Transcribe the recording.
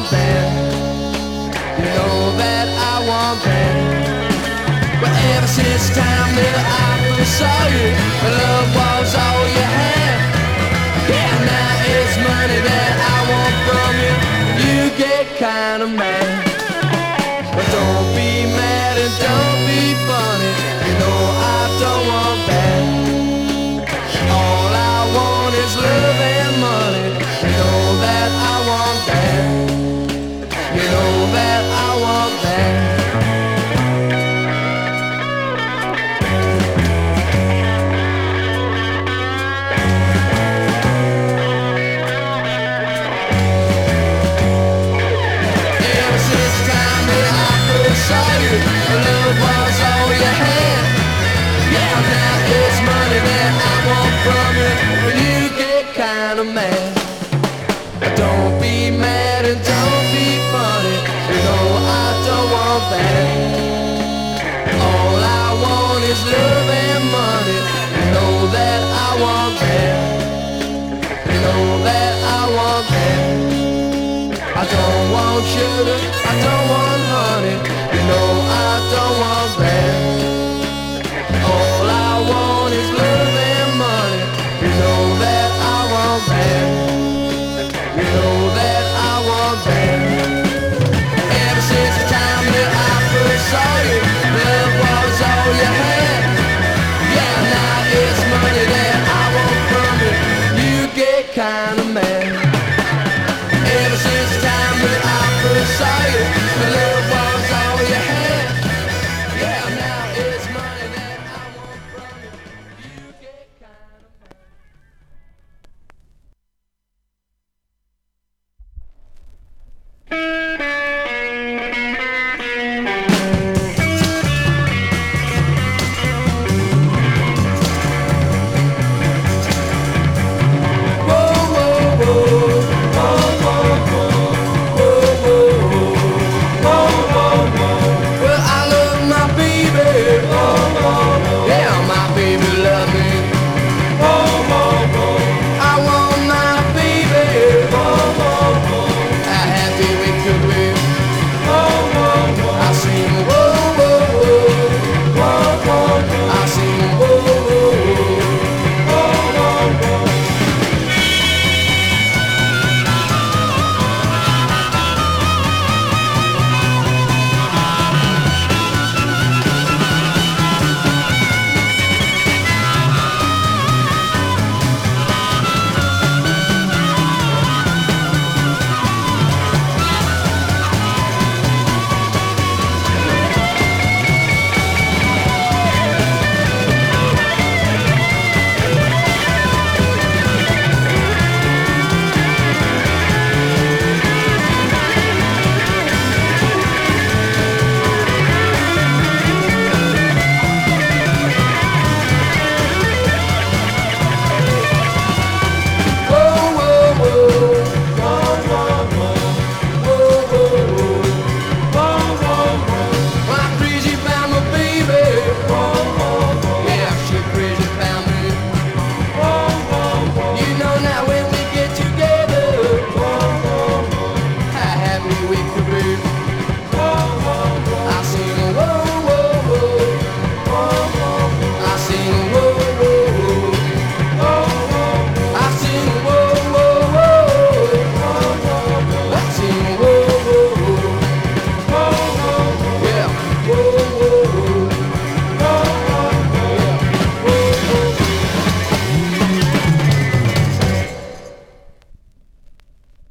want that. You know that I want that. But ever since the time that I first saw you, love was all you had. Yeah, now it's money that I want from you. You get kinda mad. But don't be mad and don't be funny. You know I don't want that. All I want is love and money. You know that I want that. You know that I want that. Ever since the time that I first saw you, love was all you had. Yeah, now it's money that I want from you. When you get kinda mad, don't be mad and don't be funny. You know I don't want that. All I want is love and money. You know that I want that. You know that I want that. I don't want sugar, I don't want honey. You know